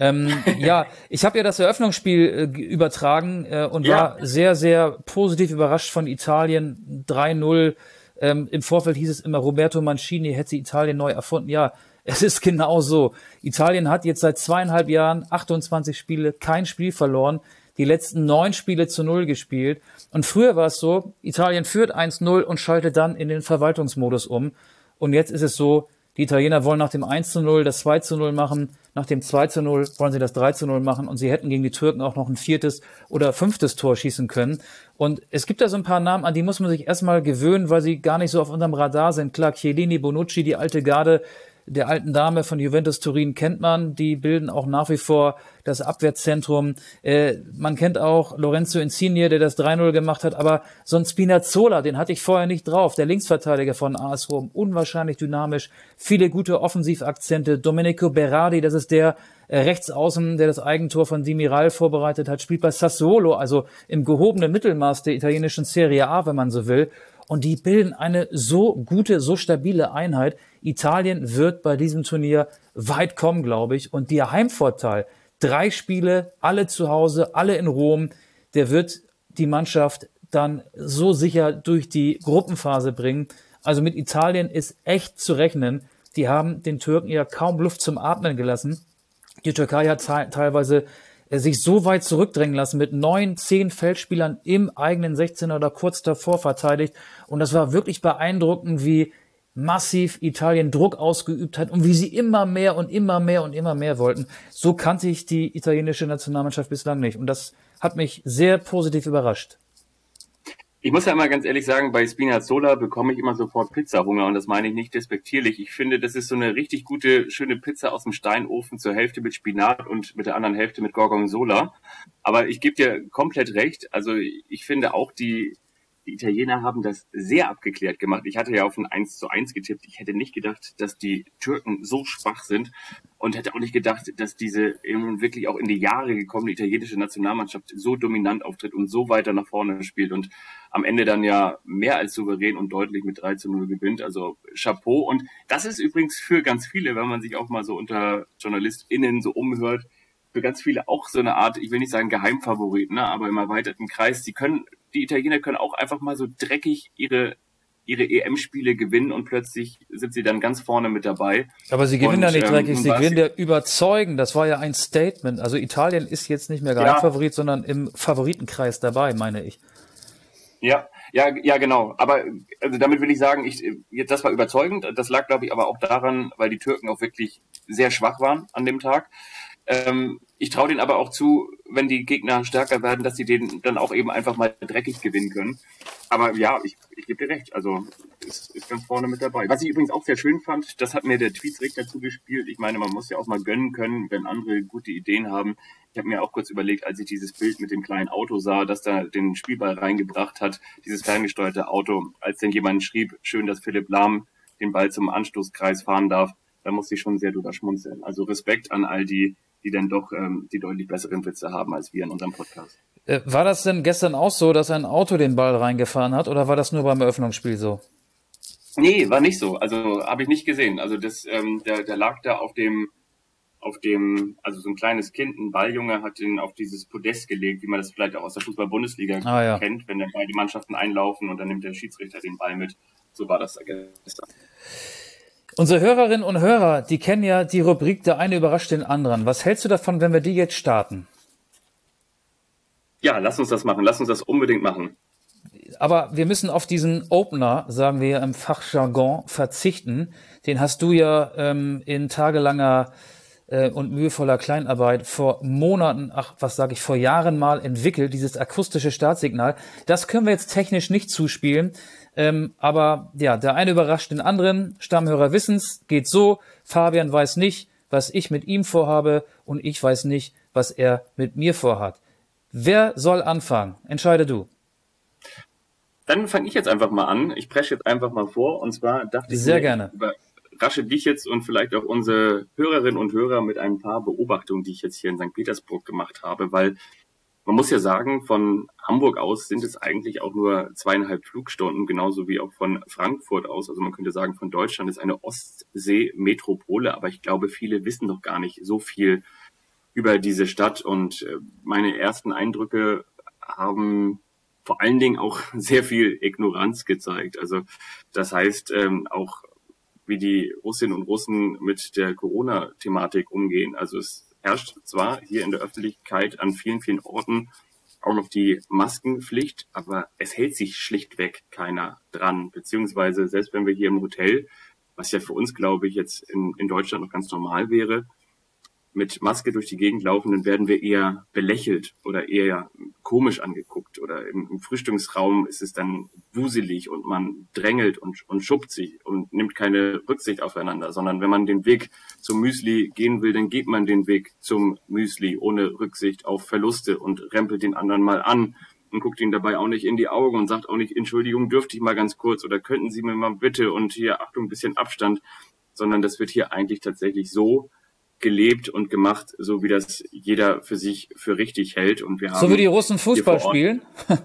Ich habe ja das Eröffnungsspiel übertragen und war sehr, sehr positiv überrascht von Italien 3-0. Im Vorfeld hieß es immer, Roberto Mancini hätte Italien neu erfunden. Ja, es ist genau so. Italien hat jetzt seit 2,5 Jahren 28 Spiele, kein Spiel verloren, die letzten 9 Spiele zu 0 gespielt. Und früher war es so, Italien führt 1-0 und schaltet dann in den Verwaltungsmodus um. Und jetzt ist es so, die Italiener wollen nach dem 1-0 das 2-0 machen, nach dem 2-0 wollen sie das 3-0 machen und sie hätten gegen die Türken auch noch ein 4. oder 5. Tor schießen können. Und es gibt da so ein paar Namen, an die muss man sich erstmal gewöhnen, weil sie gar nicht so auf unserem Radar sind. Klar, Chiellini, Bonucci, die alte Garde der alten Dame von Juventus Turin kennt man, die bilden auch nach wie vor das Abwehrzentrum. Man kennt auch Lorenzo Insigne, der das 3-0 gemacht hat, aber so ein Spinazzola, den hatte ich vorher nicht drauf, der Linksverteidiger von AS Rom, unwahrscheinlich dynamisch, viele gute Offensivakzente. Domenico Berardi, das ist der Rechtsaußen, der das Eigentor von Demiral vorbereitet hat, spielt bei Sassuolo, also im gehobenen Mittelmaß der italienischen Serie A, wenn man so will. Und die bilden eine so gute, so stabile Einheit. Italien wird bei diesem Turnier weit kommen, glaube ich. Und der Heimvorteil, 3 Spiele, alle zu Hause, alle in Rom, der wird die Mannschaft dann so sicher durch die Gruppenphase bringen. Also mit Italien ist echt zu rechnen. Die haben den Türken ja kaum Luft zum Atmen gelassen. Die Türkei hat teilweise sich so weit zurückdrängen lassen, mit 9, 10 Feldspielern im eigenen 16er oder kurz davor verteidigt. Und das war wirklich beeindruckend, wie massiv Italien Druck ausgeübt hat und wie sie immer mehr und immer mehr und immer mehr wollten. So kannte ich die italienische Nationalmannschaft bislang nicht. Und das hat mich sehr positiv überrascht. Ich muss ja immer ganz ehrlich sagen, bei Spinazzola bekomme ich immer sofort Pizzahunger und das meine ich nicht despektierlich. Ich finde, das ist so eine richtig gute, schöne Pizza aus dem Steinofen, zur Hälfte mit Spinat und mit der anderen Hälfte mit Gorgonzola. Aber ich gebe dir komplett recht. Also ich finde auch, die Italiener haben das sehr abgeklärt gemacht. Ich hatte ja auf ein 1:1 getippt. Ich hätte nicht gedacht, dass die Türken so schwach sind und hätte auch nicht gedacht, dass diese eben wirklich auch in die Jahre gekommene italienische Nationalmannschaft so dominant auftritt und so weiter nach vorne spielt und am Ende dann ja mehr als souverän und deutlich mit 3:0 gewinnt. Also Chapeau. Und das ist übrigens für ganz viele, wenn man sich auch mal so unter JournalistInnen so umhört, für ganz viele auch so eine Art, ich will nicht sagen Geheimfavorit, ne, aber im erweiterten Kreis. Die Italiener können auch einfach mal so dreckig ihre EM-Spiele gewinnen und plötzlich sind sie dann ganz vorne mit dabei. Aber sie gewinnen ja nicht dreckig, sie gewinnen ja überzeugend. Das war ja ein Statement. Also Italien ist jetzt nicht mehr Geheimfavorit, sondern im Favoritenkreis dabei, meine ich. Ja, genau. Aber also damit will ich sagen, das war überzeugend. Das lag, glaube ich, aber auch daran, weil die Türken auch wirklich sehr schwach waren an dem Tag. Ich traue denen aber auch zu, wenn die Gegner stärker werden, dass sie den dann auch eben einfach mal dreckig gewinnen können. Aber ja, ich gebe dir recht. Also ist ganz vorne mit dabei. Was ich übrigens auch sehr schön fand, das hat mir der Tweetsrichter zugespielt. Ich meine, man muss ja auch mal gönnen können, wenn andere gute Ideen haben. Ich habe mir auch kurz überlegt, als ich dieses Bild mit dem kleinen Auto sah, das da den Spielball reingebracht hat, dieses ferngesteuerte Auto, als denn jemand schrieb, schön, dass Philipp Lahm den Ball zum Anstoßkreis fahren darf, da musste ich schon sehr drüber schmunzeln. Also Respekt an all die dann doch die deutlich besseren Witze haben als wir in unserem Podcast. War das denn gestern auch so, dass ein Auto den Ball reingefahren hat oder war das nur beim Eröffnungsspiel so? Nee, war nicht so. Also habe ich nicht gesehen. Also das, der lag da auf dem, also so ein kleines Kind, ein Balljunge, hat ihn auf dieses Podest gelegt, wie man das vielleicht auch aus der Fußball-Bundesliga kennt, wenn dann beide Mannschaften einlaufen und dann nimmt der Schiedsrichter den Ball mit. So war das da gestern. Unsere Hörerinnen und Hörer, die kennen ja die Rubrik Der eine überrascht den anderen. Was hältst du davon, wenn wir die jetzt starten? Ja, lass uns das machen. Lass uns das unbedingt machen. Aber wir müssen auf diesen Opener, sagen wir im Fachjargon, verzichten. Den hast du ja in tagelanger und mühevoller Kleinarbeit vor Monaten, vor Jahren mal entwickelt, dieses akustische Startsignal. Das können wir jetzt technisch nicht zuspielen. Aber ja, der eine überrascht den anderen. Stammhörer wissen's, geht so. Fabian weiß nicht, was ich mit ihm vorhabe, und ich weiß nicht, was er mit mir vorhat. Wer soll anfangen? Entscheide du. Dann fange ich jetzt einfach mal an. Ich presche jetzt einfach mal vor. Und zwar dachte ich sehr gerne. Überrasche dich jetzt und vielleicht auch unsere Hörerinnen und Hörer mit ein paar Beobachtungen, die ich jetzt hier in St. Petersburg gemacht habe, weil man muss ja sagen, von Hamburg aus sind es eigentlich auch nur 2,5 Flugstunden, genauso wie auch von Frankfurt aus. Also man könnte sagen, von Deutschland ist eine Ostsee-Metropole, aber ich glaube, viele wissen doch gar nicht so viel über diese Stadt. Und meine ersten Eindrücke haben vor allen Dingen auch sehr viel Ignoranz gezeigt. Also das heißt auch, wie die Russinnen und Russen mit der Corona-Thematik umgehen. Also es herrscht zwar hier in der Öffentlichkeit an vielen, vielen Orten auch noch die Maskenpflicht, aber es hält sich schlichtweg keiner dran. Beziehungsweise selbst wenn wir hier im Hotel, was ja für uns, glaube ich, jetzt in Deutschland noch ganz normal wäre, mit Maske durch die Gegend laufen, dann werden wir eher belächelt oder eher komisch angeguckt. Oder im Frühstücksraum ist es dann wuselig und man drängelt und schuppt sich und nimmt keine Rücksicht aufeinander, sondern wenn man den Weg zum Müsli gehen will, dann geht man den Weg zum Müsli ohne Rücksicht auf Verluste und rempelt den anderen mal an und guckt ihn dabei auch nicht in die Augen und sagt auch nicht, Entschuldigung, dürfte ich mal ganz kurz oder könnten Sie mir mal bitte und hier, Achtung, ein bisschen Abstand, sondern das wird hier eigentlich tatsächlich so gelebt und gemacht, so wie das jeder für sich für richtig hält. Und wir haben so wie die Russen Fußball spielen?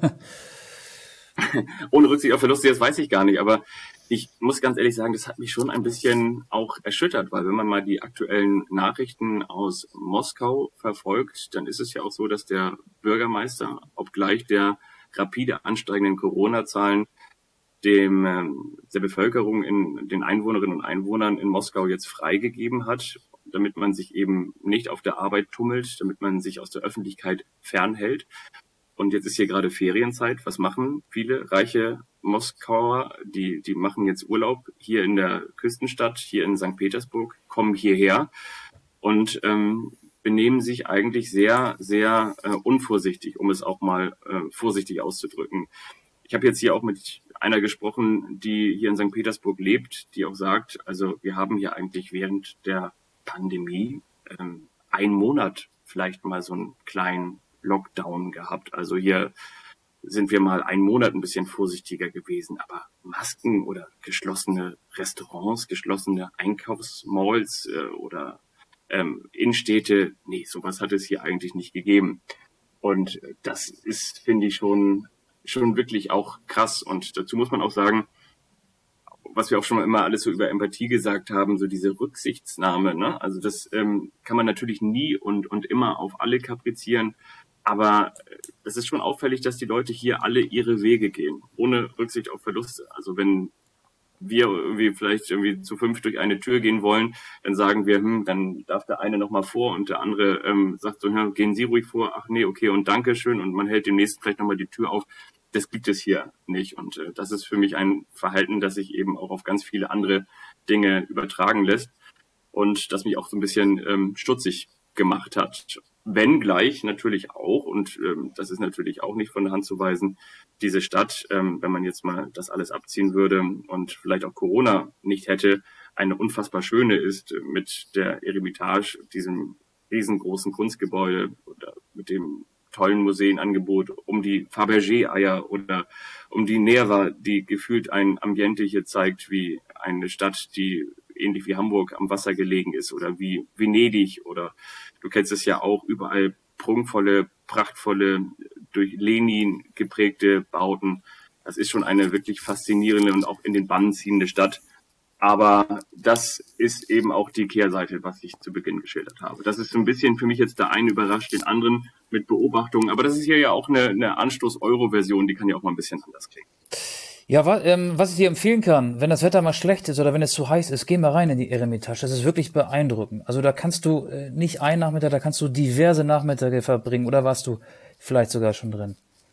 Ohne Rücksicht auf Verluste, das weiß ich gar nicht. Aber ich muss ganz ehrlich sagen, das hat mich schon ein bisschen auch erschüttert, weil wenn man mal die aktuellen Nachrichten aus Moskau verfolgt, dann ist es ja auch so, dass der Bürgermeister, obgleich der rapide ansteigenden Corona-Zahlen, der Bevölkerung, den Einwohnerinnen und Einwohnern in Moskau jetzt freigegeben hat, damit man sich eben nicht auf der Arbeit tummelt, damit man sich aus der Öffentlichkeit fernhält. Und jetzt ist hier gerade Ferienzeit. Was machen viele reiche Moskauer? Die machen jetzt Urlaub hier in der Küstenstadt, hier in St. Petersburg, kommen hierher und benehmen sich eigentlich sehr, sehr unvorsichtig, um es auch mal vorsichtig auszudrücken. Ich habe jetzt hier auch mit einer gesprochen, die hier in St. Petersburg lebt, die auch sagt, also wir haben hier eigentlich während der Pandemie einen Monat vielleicht mal so einen kleinen Lockdown gehabt. Also hier sind wir mal einen Monat ein bisschen vorsichtiger gewesen. Aber Masken oder geschlossene Restaurants, geschlossene Einkaufsmalls oder Innenstädte, nee, sowas hat es hier eigentlich nicht gegeben. Und das ist, finde ich, schon wirklich auch krass. Und dazu muss man auch sagen, was wir auch schon mal immer alles so über Empathie gesagt haben, so diese Rücksichtsnahme, ne? Also das kann man natürlich nie und immer auf alle kaprizieren, aber es ist schon auffällig, dass die Leute hier alle ihre Wege gehen, ohne Rücksicht auf Verluste. Also wenn wir irgendwie vielleicht irgendwie zu 5 durch eine Tür gehen wollen, dann sagen wir, dann darf der eine noch mal vor und der andere sagt so, ja, gehen Sie ruhig vor, ach nee, okay und danke schön und man hält dem nächsten vielleicht noch mal die Tür auf. Das gibt es hier nicht und das ist für mich ein Verhalten, das sich eben auch auf ganz viele andere Dinge übertragen lässt und das mich auch so ein bisschen stutzig gemacht hat. Wenngleich natürlich auch, und das ist natürlich auch nicht von der Hand zu weisen, diese Stadt, wenn man jetzt mal das alles abziehen würde und vielleicht auch Corona nicht hätte, eine unfassbar schöne ist mit der Eremitage, diesem riesengroßen Kunstgebäude oder mit dem tollen Museenangebot, um die Fabergé-Eier oder um die Nera, die gefühlt ein Ambiente hier zeigt, wie eine Stadt, die ähnlich wie Hamburg am Wasser gelegen ist oder wie Venedig oder du kennst es ja auch, überall prunkvolle, prachtvolle, durch Lenin geprägte Bauten. Das ist schon eine wirklich faszinierende und auch in den Bann ziehende Stadt. Aber das ist eben auch die Kehrseite, was ich zu Beginn geschildert habe. Das ist so ein bisschen für mich jetzt der eine überrascht den anderen mit Beobachtungen. Aber das ist hier ja auch eine Anstoß-Euro-Version, die kann ja auch mal ein bisschen anders klingen. Ja, was ich dir empfehlen kann, wenn das Wetter mal schlecht ist oder wenn es zu heiß ist, geh mal rein in die Eremitage. Das ist wirklich beeindruckend. Also da kannst du nicht einen Nachmittag, da kannst du diverse Nachmittage verbringen. Oder warst du vielleicht sogar schon drin?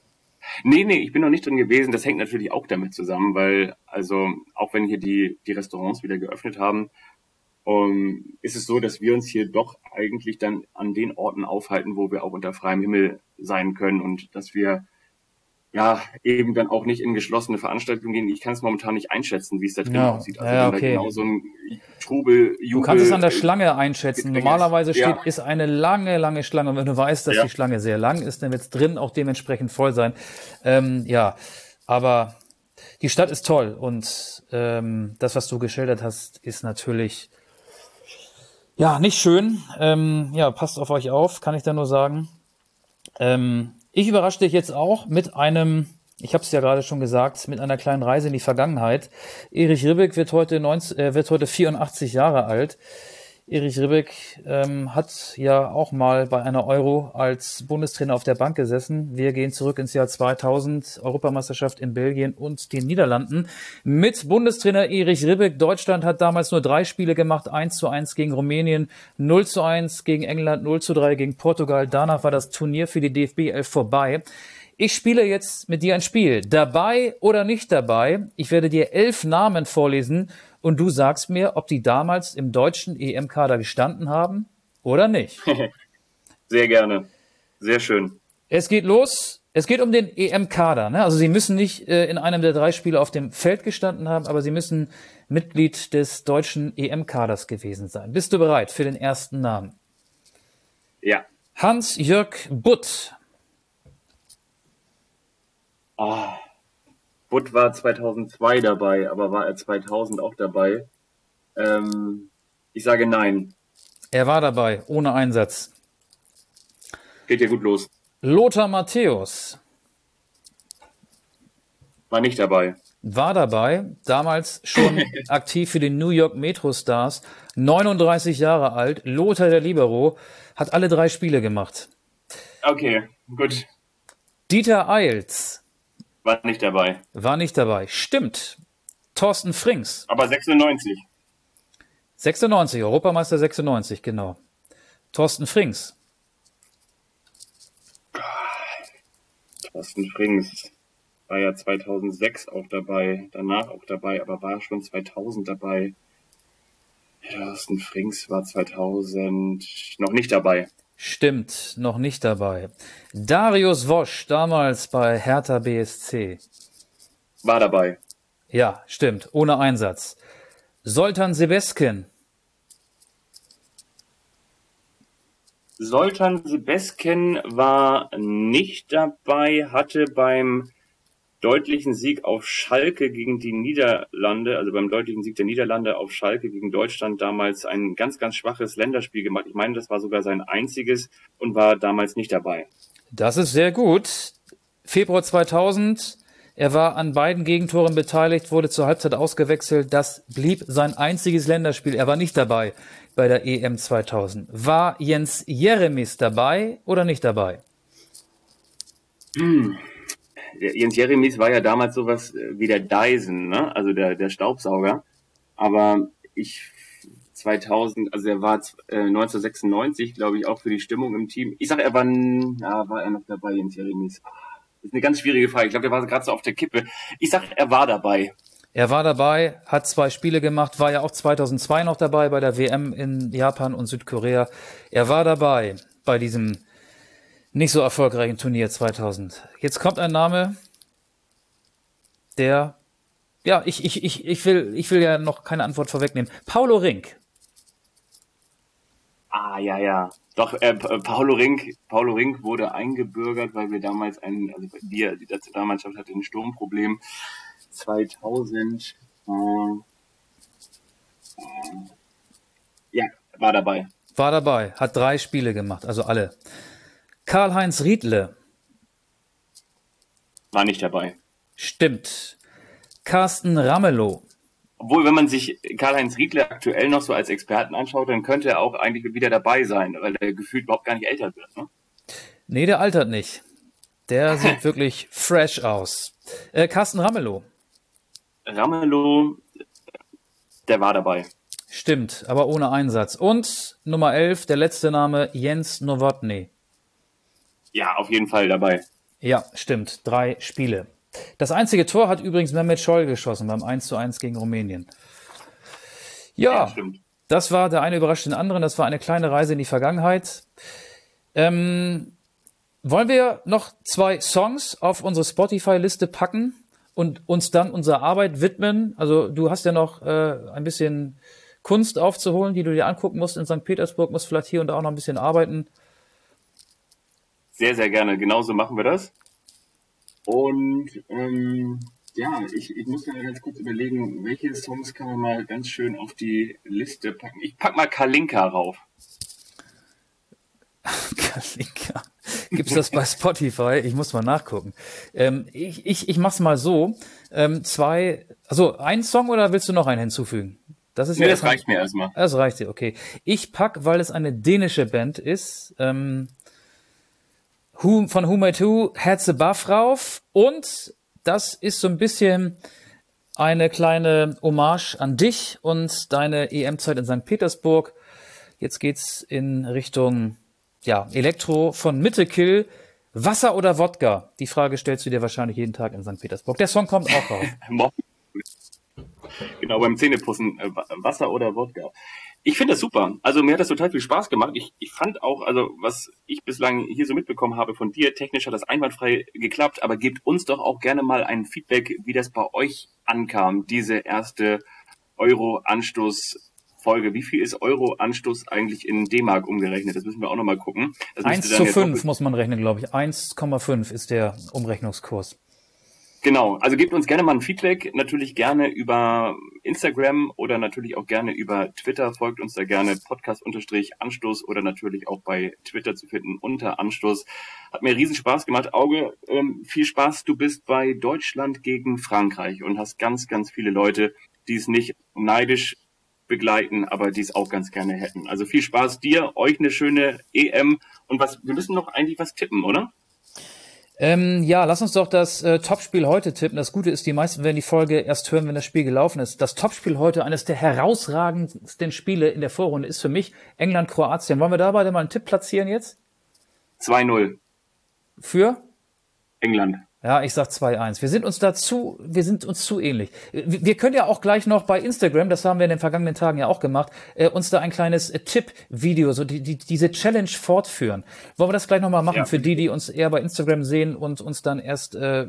Nee, ich bin noch nicht drin gewesen. Das hängt natürlich auch damit zusammen, weil, also, auch wenn hier die Restaurants wieder geöffnet haben, ist es so, dass wir uns hier doch eigentlich dann an den Orten aufhalten, wo wir auch unter freiem Himmel sein können und dass wir ja eben dann auch nicht in geschlossene Veranstaltungen gehen. Ich kann es momentan nicht einschätzen, wie es da drin aussieht. Also wenn da genau so ein Trubel, Jubel... Du kannst es an der Schlange einschätzen. Normalerweise Ja. ist eine lange Schlange. Und wenn du weißt, dass Ja. die Schlange sehr lang ist, dann wird es drin auch dementsprechend voll sein. Ja, aber die Stadt ist toll. Und das, was du geschildert hast, ist natürlich ja nicht schön. Ja, passt auf euch auf, kann ich da nur sagen. Ich überrasche dich jetzt auch mit einem, ich habe es ja gerade schon gesagt, mit einer kleinen Reise in die Vergangenheit. Erich Ribbeck wird heute 84 Jahre alt. Erich Ribbeck hat ja auch mal bei einer Euro als Bundestrainer auf der Bank gesessen. Wir gehen zurück ins Jahr 2000, Europameisterschaft in Belgien und den Niederlanden. Mit Bundestrainer Erich Ribbeck. Deutschland hat damals nur 3 Spiele gemacht. 1:1 gegen Rumänien, 0:1 gegen England, 0:3 gegen Portugal. Danach war das Turnier für die DFB 11 vorbei. Ich spiele jetzt mit dir ein Spiel. Dabei oder nicht dabei? Ich werde dir 11 Namen vorlesen und du sagst mir, ob die damals im deutschen EM-Kader gestanden haben oder nicht. Sehr gerne. Sehr schön. Es geht los. Es geht um den EM-Kader. Ne? Also sie müssen nicht in einem der 3 Spiele auf dem Feld gestanden haben, aber sie müssen Mitglied des deutschen EM-Kaders gewesen sein. Bist du bereit für den ersten Namen? Ja. Hans-Jörg Butt. Butt war 2002 dabei, aber war er 2000 auch dabei? Ich sage nein. Er war dabei, ohne Einsatz. Geht ja gut los. Lothar Matthäus War nicht dabei. war dabei, damals schon aktiv für die New York Metro Stars, 39 Jahre alt. Lothar der Libero hat alle 3 Spiele gemacht. Okay, gut. Dieter Eils War nicht dabei. war nicht dabei. Stimmt. Thorsten Frings, Aber 96. 96, Europameister 96, genau. Thorsten Frings, Thorsten Frings war ja 2006 auch dabei, danach auch dabei, aber war schon 2000 dabei. Thorsten Frings war 2000 noch nicht dabei. stimmt, noch nicht dabei. Darius Wosch, damals bei Hertha BSC. War dabei. Ja, stimmt, ohne Einsatz. Zoltan Sebeskin, Zoltan Sebeskin war nicht dabei, hatte beim deutlichen Sieg auf Schalke gegen die Niederlande, also beim deutlichen Sieg der Niederlande auf Schalke gegen Deutschland damals ein ganz schwaches Länderspiel gemacht. Ich meine, das war sogar sein einziges und war damals nicht dabei. das ist sehr gut. Februar 2000, er war an beiden Gegentoren beteiligt, wurde zur Halbzeit ausgewechselt. Das blieb sein einziges Länderspiel. Er war nicht dabei bei der EM 2000. War Jens Jeremies dabei oder nicht dabei? Jens Jeremies war ja damals sowas wie der Dyson, ne? Also der Staubsauger. Aber 2000, also er war 1996, glaube ich, auch für die Stimmung im Team. Ich sage, war er noch dabei, Jens Jeremies? Das ist eine ganz schwierige Frage. Ich glaube, der war gerade so auf der Kippe. Ich sage, er war dabei. Er war dabei, hat 2 Spiele gemacht, war ja auch 2002 noch dabei bei der WM in Japan und Südkorea. Er war dabei bei diesem nicht so erfolgreichen Turnier 2000. Jetzt kommt ein Name, der, ja, ich will ja noch keine Antwort vorwegnehmen. Paulo Rink. Ja. Doch, Paulo Rink wurde eingebürgert, weil wir damals die Nationalmannschaft hatte ein Sturmproblem. 2000, ja, war dabei. War dabei, hat 3 Spiele gemacht, also alle. Karl-Heinz Riedle. War nicht dabei. Stimmt. Carsten Ramelow. Obwohl, wenn man sich Karl-Heinz Riedle aktuell noch so als Experten anschaut, dann könnte er auch eigentlich wieder dabei sein, weil er gefühlt überhaupt gar nicht älter wird. Ne? Nee, der altert nicht. Der sieht wirklich fresh aus. Carsten Ramelow. Ramelow, der war dabei. Stimmt, aber ohne Einsatz. Und Nummer 11, der letzte Name, Jens Nowotny. Ja, auf jeden Fall dabei. Ja, stimmt. 3 Spiele. Das einzige Tor hat übrigens Mehmet Scholl geschossen beim 1:1 gegen Rumänien. Ja, stimmt. das war der eine überrascht den anderen. Das war eine kleine Reise in die Vergangenheit. Wollen wir noch 2 Songs auf unsere Spotify-Liste packen und uns dann unserer Arbeit widmen? Also du hast ja noch ein bisschen Kunst aufzuholen, die du dir angucken musst in St. Petersburg, musst vielleicht hier und da auch noch ein bisschen arbeiten. Sehr, sehr gerne. Genauso machen wir das. Und ich muss mal ganz kurz überlegen, welche Songs kann man mal ganz schön auf die Liste packen. Ich pack mal Kalinka rauf. Kalinka. Gibt's das bei Spotify? Ich muss mal nachgucken. Ich mach's mal so. 2, also ein Song oder willst du noch einen hinzufügen? Das reicht mir erstmal. Das reicht dir, okay. Ich pack, weil es eine dänische Band ist, von Who Made Who, Heads Above rauf. Und das ist so ein bisschen eine kleine Hommage an dich und deine EM-Zeit in St. Petersburg. Jetzt geht's in Richtung Elektro von Mittekill. Wasser oder Wodka? Die Frage stellst du dir wahrscheinlich jeden Tag in St. Petersburg. Der Song kommt auch raus. Genau, beim Zähneputzen, Wasser oder Wodka. Ich finde das super. Also mir hat das total viel Spaß gemacht. Ich fand auch, also was ich bislang hier so mitbekommen habe von dir, technisch hat das einwandfrei geklappt, aber gebt uns doch auch gerne mal ein Feedback, wie das bei euch ankam, diese erste Euro-Anstoß-Folge. Wie viel ist Euro-Anstoß eigentlich in D-Mark umgerechnet? Das müssen wir auch nochmal gucken. 1:5 muss man rechnen, glaube ich. 1,5 ist der Umrechnungskurs. Genau, also gebt uns gerne mal ein Feedback, natürlich gerne über Instagram oder natürlich auch gerne über Twitter, folgt uns da gerne Podcast_Anstoß oder natürlich auch bei Twitter zu finden unter Anstoß. Hat mir riesen Spaß gemacht. Auge, viel Spaß, du bist bei Deutschland gegen Frankreich und hast ganz, ganz viele Leute, die es nicht neidisch begleiten, aber die es auch ganz gerne hätten. Also viel Spaß dir, euch eine schöne EM und wir müssen noch eigentlich was tippen, oder? Lass uns doch das Topspiel heute tippen. Das Gute ist, die meisten werden die Folge erst hören, wenn das Spiel gelaufen ist. Das Topspiel heute, eines der herausragendsten Spiele in der Vorrunde, ist für mich England-Kroatien. Wollen wir da beide mal einen Tipp platzieren jetzt? 2:0. Für? England. Ja, ich sag 2:1. Wir sind uns zu ähnlich. Wir können ja auch gleich noch bei Instagram, das haben wir in den vergangenen Tagen ja auch gemacht, uns da ein kleines Tipp-Video, so diese Challenge fortführen. Wollen wir das gleich nochmal machen, für die uns eher bei Instagram sehen und uns dann erst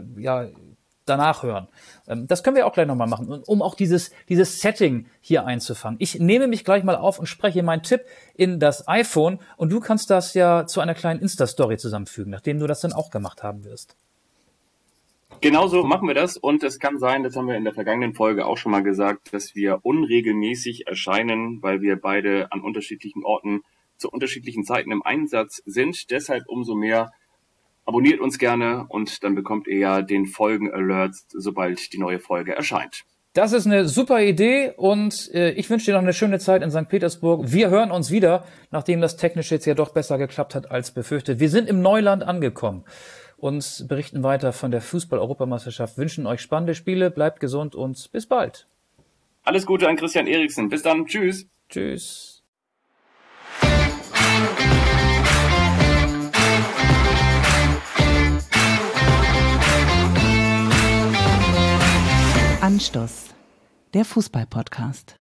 danach hören. Das können wir auch gleich nochmal machen, um auch dieses Setting hier einzufangen. Ich nehme mich gleich mal auf und spreche meinen Tipp in das iPhone und du kannst das ja zu einer kleinen Insta-Story zusammenfügen, nachdem du das dann auch gemacht haben wirst. Genauso machen wir das und es kann sein, das haben wir in der vergangenen Folge auch schon mal gesagt, dass wir unregelmäßig erscheinen, weil wir beide an unterschiedlichen Orten zu unterschiedlichen Zeiten im Einsatz sind. Deshalb umso mehr abonniert uns gerne und dann bekommt ihr ja den Folgen-Alerts, sobald die neue Folge erscheint. Das ist eine super Idee und ich wünsche dir noch eine schöne Zeit in St. Petersburg. Wir hören uns wieder, nachdem das technisch jetzt ja doch besser geklappt hat als befürchtet. Wir sind im Neuland angekommen und berichten weiter von der Fußball-Europameisterschaft. Wünschen euch spannende Spiele, bleibt gesund und bis bald. Alles Gute an Christian Eriksen. Bis dann. Tschüss. Tschüss. Anstoß, der Fußball-Podcast.